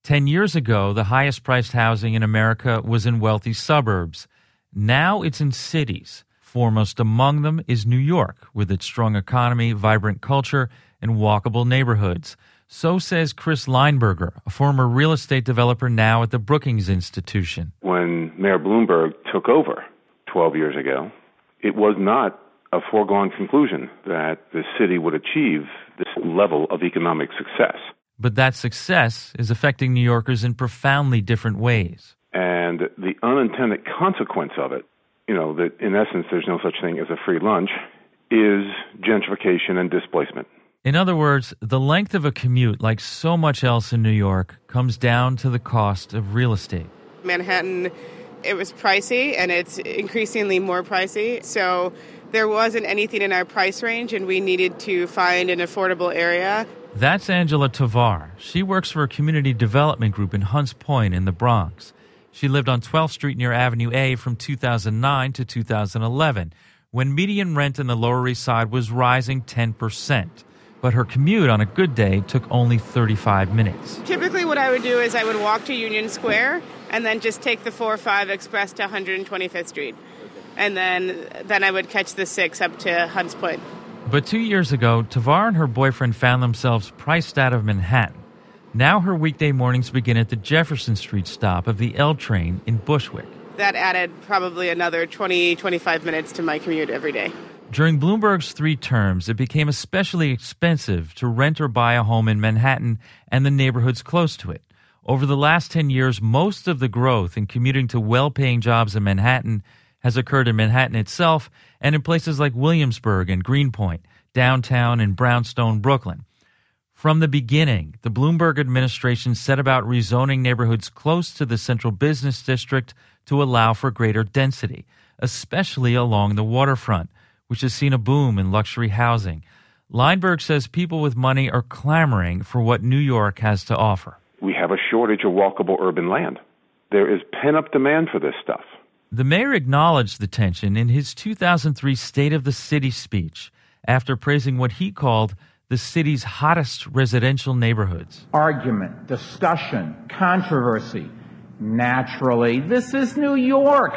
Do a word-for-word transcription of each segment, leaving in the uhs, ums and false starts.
Ten years ago, the highest priced housing in America was in wealthy suburbs. Now it's in cities. Foremost among them is New York, with its strong economy, vibrant culture, and walkable neighborhoods. So says Chris Lineberger, a former real estate developer now at the Brookings Institution. When Mayor Bloomberg took over twelve years ago, it was not a foregone conclusion that the city would achieve this level of economic success. But that success is affecting New Yorkers in profoundly different ways. And the unintended consequence of it, you know, that in essence there's no such thing as a free lunch, is gentrification and displacement. In other words, the length of a commute, like so much else in New York, comes down to the cost of real estate. Manhattan, it was pricey, and it's increasingly more pricey. So there wasn't anything in our price range, and we needed to find an affordable area. That's Angela Tovar. She works for a community development group in Hunts Point in the Bronx. She lived on twelfth Street near Avenue A from two thousand nine to two thousand eleven, when median rent in the Lower East Side was rising ten percent. But her commute on a good day took only thirty-five minutes. Typically what I would do is I would walk to Union Square and then just take the four oh five Express to one hundred twenty-fifth Street. And then then I would catch the six up to Hunts Point. But two years ago, Tovar and her boyfriend found themselves priced out of Manhattan. Now her weekday mornings begin at the Jefferson Street stop of the L train in Bushwick. That added probably another twenty, twenty-five minutes to my commute every day. During Bloomberg's three terms, it became especially expensive to rent or buy a home in Manhattan and the neighborhoods close to it. Over the last ten years, most of the growth in commuting to well-paying jobs in Manhattan has occurred in Manhattan itself and in places like Williamsburg and Greenpoint, downtown and Brownstone, Brooklyn. From the beginning, the Bloomberg administration set about rezoning neighborhoods close to the central business district to allow for greater density, especially along the waterfront, which has seen a boom in luxury housing. Lineberg says people with money are clamoring for what New York has to offer. We have a shortage of walkable urban land. There is pent-up demand for this stuff. The mayor acknowledged the tension in his two thousand three State of the City speech after praising what he called the city's hottest residential neighborhoods. Argument, discussion, controversy. Naturally, this is New York.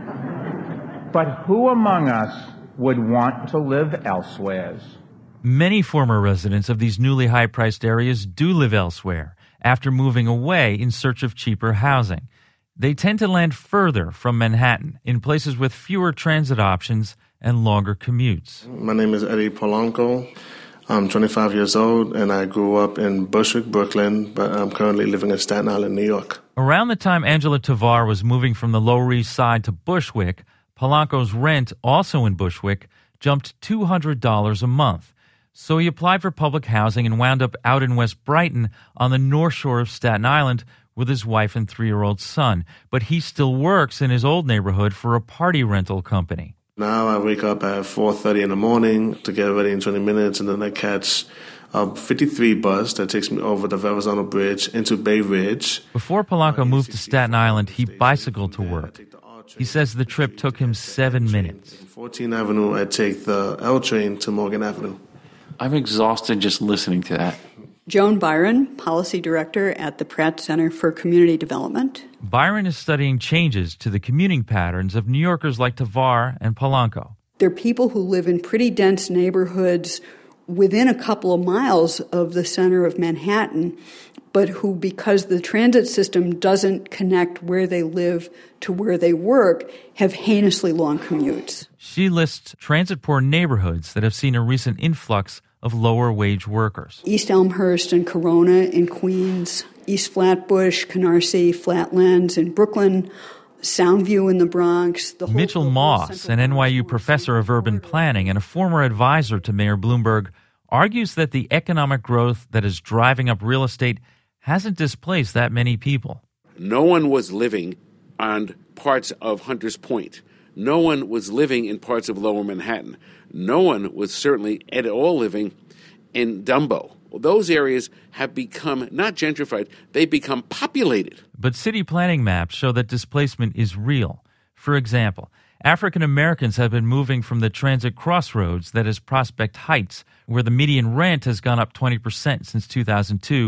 But who among us would want to live elsewhere? Many former residents of these newly high-priced areas do live elsewhere after moving away in search of cheaper housing. They tend to land further from Manhattan, in places with fewer transit options and longer commutes. My name is Eddie Polanco. I'm twenty-five years old, and I grew up in Bushwick, Brooklyn, but I'm currently living in Staten Island, New York. Around the time Angela Tovar was moving from the Lower East Side to Bushwick, Polanco's rent, also in Bushwick, jumped two hundred dollars a month. So he applied for public housing and wound up out in West Brighton on the North Shore of Staten Island with his wife and three-year-old son. But he still works in his old neighborhood for a party rental company. Now I wake up at four thirty in the morning to get ready in twenty minutes, and then I catch a fifty-three bus that takes me over the Verrazano Bridge into Bay Ridge. Before Polanco moved to Staten Island, he bicycled to work. He says the trip took him seven minutes. fourteenth Avenue, I take the L train to Morgan Avenue. I'm exhausted just listening to that. Joan Byron, Policy Director at the Pratt Center for Community Development. Byron is studying changes to the commuting patterns of New Yorkers like Tovar and Polanco. They're people who live in pretty dense neighborhoods within a couple of miles of the center of Manhattan, but who, because the transit system doesn't connect where they live to where they work, have heinously long commutes. She lists transit-poor neighborhoods that have seen a recent influx of lower-wage workers. East Elmhurst and Corona in Queens, East Flatbush, Canarsie, Flatlands in Brooklyn, Soundview in the Bronx. The whole, Mitchell the Moss, an N Y U professor of urban planning and a former advisor to Mayor Bloomberg, argues that the economic growth that is driving up real estate hasn't displaced that many people. No one was living on parts of Hunters Point. No one was living in parts of Lower Manhattan. No one was certainly at all living in Dumbo. Those areas have become not gentrified, they've become populated. But city planning maps show that displacement is real. For example, African Americans have been moving from the transit crossroads that is Prospect Heights, where the median rent has gone up twenty percent since two thousand two,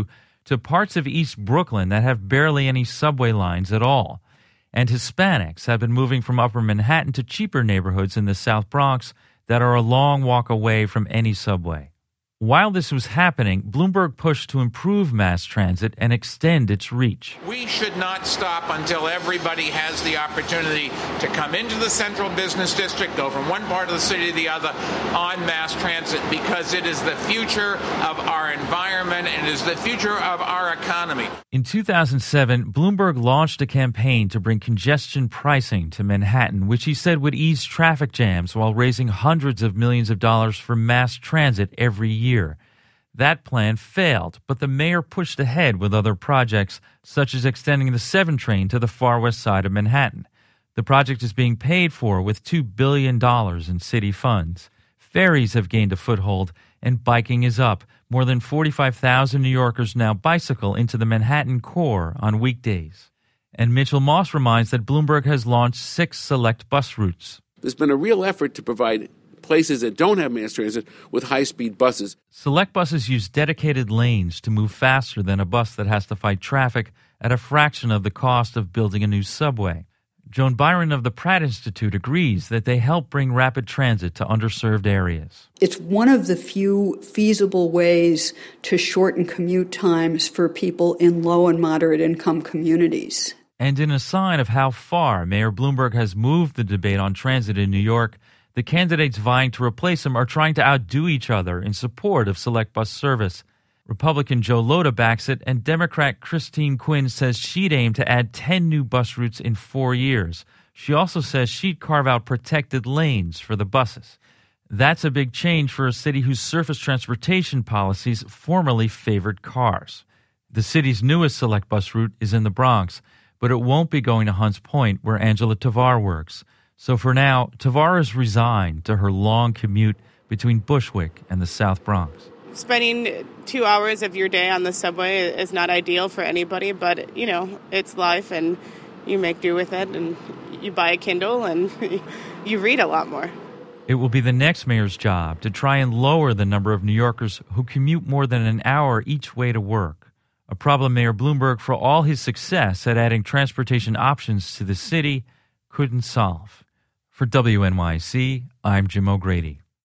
to parts of East Brooklyn that have barely any subway lines at all. And Hispanics have been moving from Upper Manhattan to cheaper neighborhoods in the South Bronx that are a long walk away from any subway. While this was happening, Bloomberg pushed to improve mass transit and extend its reach. We should not stop until everybody has the opportunity to come into the central business district, go from one part of the city to the other on mass transit, because it is the future of our environment and it is the future of our economy. In two thousand seven, Bloomberg launched a campaign to bring congestion pricing to Manhattan, which he said would ease traffic jams while raising hundreds of millions of dollars for mass transit every year. That plan failed, but the mayor pushed ahead with other projects, such as extending the seven train to the far west side of Manhattan. The project is being paid for with two billion dollars in city funds. Ferries have gained a foothold, and biking is up. More than forty-five thousand New Yorkers now bicycle into the Manhattan core on weekdays. And Mitchell Moss reminds that Bloomberg has launched six select bus routes. There's been a real effort to provide places that don't have mass transit with high-speed buses. Select buses use dedicated lanes to move faster than a bus that has to fight traffic at a fraction of the cost of building a new subway. Joan Byron of the Pratt Institute agrees that they help bring rapid transit to underserved areas. It's one of the few feasible ways to shorten commute times for people in low and moderate income communities. And in a sign of how far Mayor Bloomberg has moved the debate on transit in New York, the candidates vying to replace him are trying to outdo each other in support of select bus service. Republican Joe Lhota backs it, and Democrat Christine Quinn says she'd aim to add ten new bus routes in four years. She also says she'd carve out protected lanes for the buses. That's a big change for a city whose surface transportation policies formerly favored cars. The city's newest select bus route is in the Bronx, but it won't be going to Hunts Point, where Angela Tavar works. So for now, Tavar is resigned to her long commute between Bushwick and the South Bronx. Spending two hours of your day on the subway is not ideal for anybody, but, you know, it's life and you make do with it, and you buy a Kindle and you read a lot more. It will be the next mayor's job to try and lower the number of New Yorkers who commute more than an hour each way to work, a problem Mayor Bloomberg, for all his success at adding transportation options to the city, couldn't solve. For W N Y C, I'm Jim O'Grady.